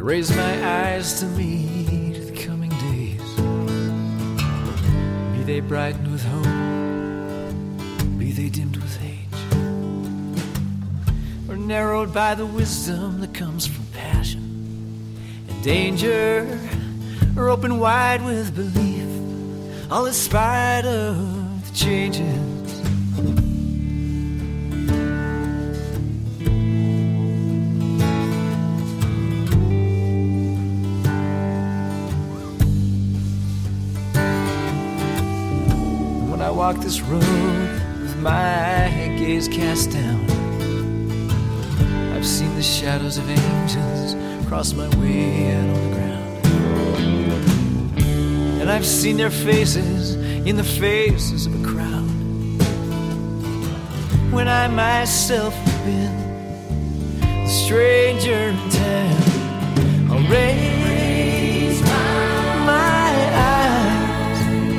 raise my eyes to meet the coming days. Be they brightened with hope, be they dimmed with age, or narrowed by the wisdom that comes from passion and danger, or open wide with belief, all in spite of the changes. When I walk this road with my gaze cast down, I've seen the shadows of angels cross my way out on the ground. And I've seen their faces in the faces of a crowd, when I myself have been the stranger in town. I'll raise my eyes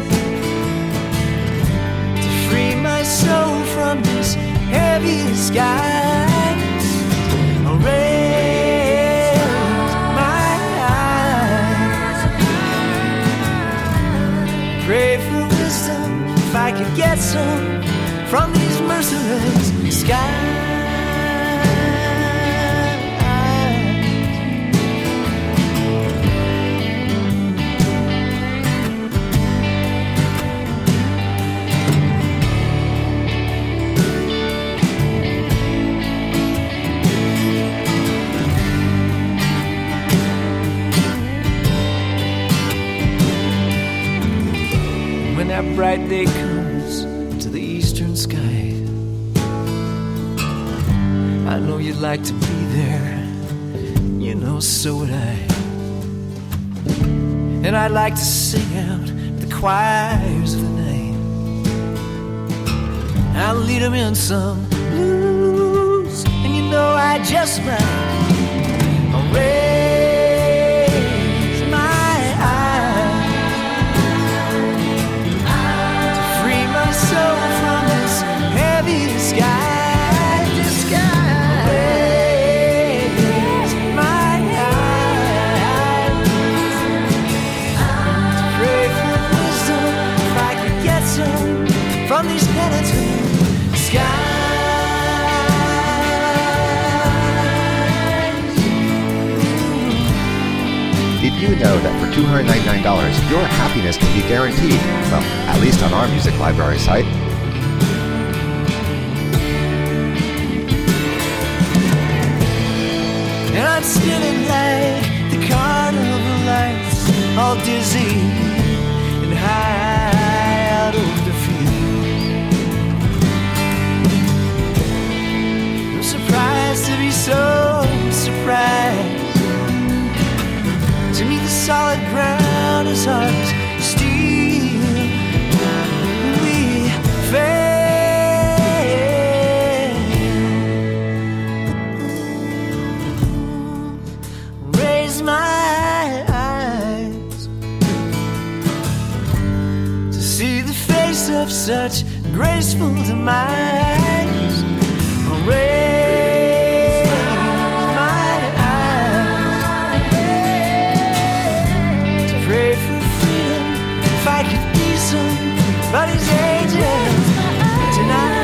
to free my soul from this heavy skies. I'll raise my eyes, pray for wisdom if I could get some from these merciless skies. When that bright day comes to the eastern sky, I know you'd like to be there, you know, so would I. And I'd like to sing out the choirs of the night. I'll lead them in some blues, and you know I just might. I'll raise my eyes to free my soul from this heavy sky. From these penitent skies. Did you know that for $299, your happiness can be guaranteed? Well, at least on our music library site. And I'm spinning like the carnival lights, all dizzy and high out over the surprised to be so surprised, to meet the solid ground as hard as steel. We fail. Raise my eyes to see the face of such graceful demise. Raise my eyes to pray for freedom if I could be somebody's angel tonight.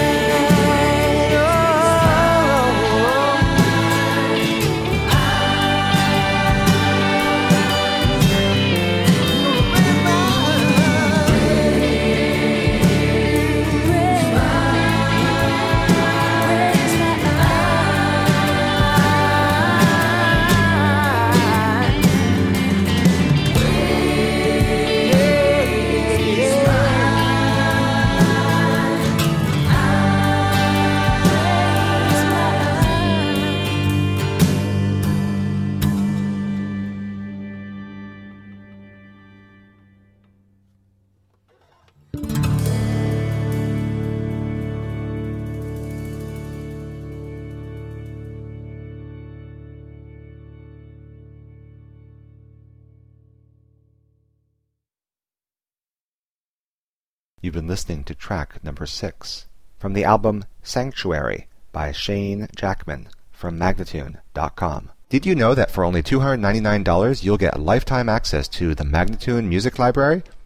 You've been listening to track number 6 from the album Sanctuary by Shane Jackman from Magnatune.com. Did you know that for only $299 you'll get lifetime access to the Magnatune Music Library?